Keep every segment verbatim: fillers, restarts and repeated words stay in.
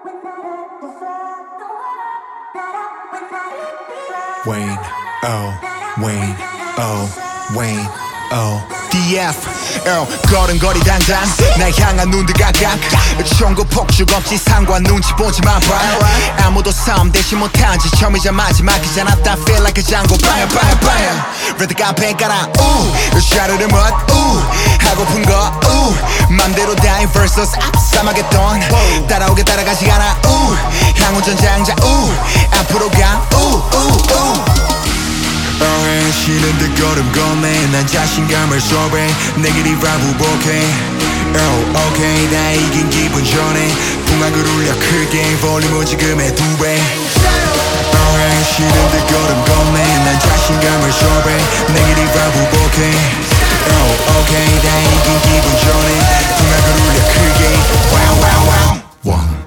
Wayne, oh, Wayne, oh, Wayne, oh, 디 에프, oh, 걸음걸이 당당 날 향한 눈들 각각 총구 폭죽 없지 상관 눈치 보지마 bye. 아무도 싸움 대신 못한 지 처음이자 마지막이잖아 I feel like a Django bang bang bang 레드가 배가라 우 샤르르 멋 우 하고픈 거 우 맘대로 다인 versus 앞싸마겟돈 따라오게 따라가지 않아 우 향후전장자 우 앞으로 가우우우 어해 쉬는 듯 걸음 건네 난 자신감을 소배 네게티브 부복해 Oh okay 다 이긴 기분 전에 풍악을 울려 크게 볼륨은 지금의 두배 어해 쉬는 듯 걸음 건네 난 자신감을 소배 네게티브 부복해 Oh okay 다 이긴 기분 전에 풍악을 울려 크게 Wow wow wow One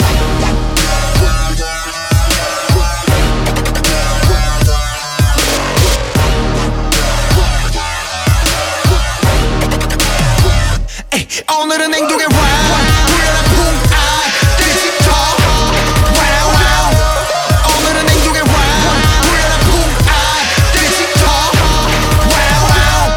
오늘은 행동의 wow 불려라 풍악 뒤집어 wow wow 오늘은 행동의 wow 불려라 풍악 뒤집어 wow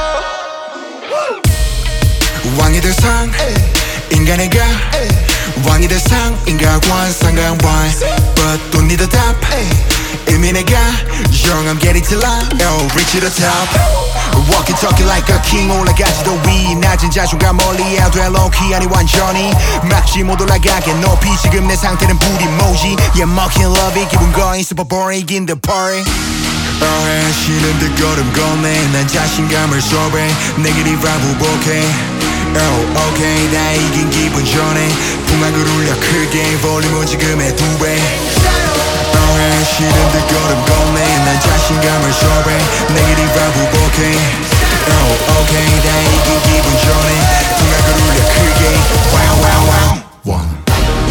wow 왕이 될 상 인간애가 왕이 될 상 인간관 상관 why but don't need a 답 이미 내가 young I'm getting to life oh reach to the top Walking talking like a king 올라가지도 위 낮은 자존감 멀리해야 돼 low-key 아니 완전히 막지 못 올라가게 높이 지금 내 상태는 불이 모지 Yeah I'm mucking love it 기분 going super boring in the party 어해 쉬는 듯 걸음 건네 난 자신감을 소배 네게티브 부복해 Oh okay 다 이긴 기분 전에 풍악을 울려 크게 볼륨은 지금의 두배 어해 쉬는 듯 걸음 건네 난 자신감을 소배 네게티브 부복해 Oh okay 다 이긴 기분 전에 풍악을 울려 크게 Wow wow wow One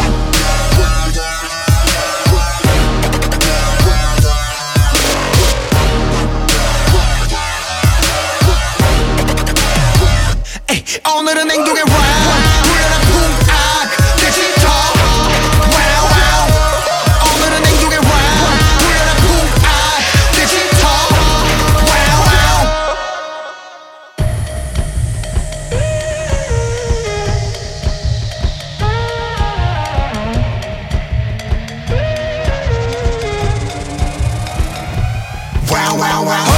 오늘은 행동의 wow 불려라 풍악 뒤집어 wow wow 오늘은 행동의 wow 불려라 풍악 뒤집어 wow wow wow wow wow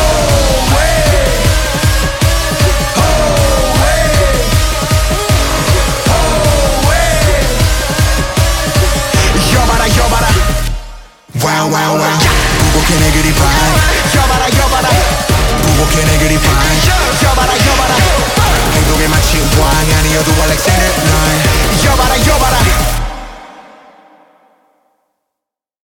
Wow wow wow 부복해 내 그리 fine 여봐라 여봐라 부복해 내 그리 fine 여봐라 여봐라 행동에 마치 왕 아니어도 알렉산더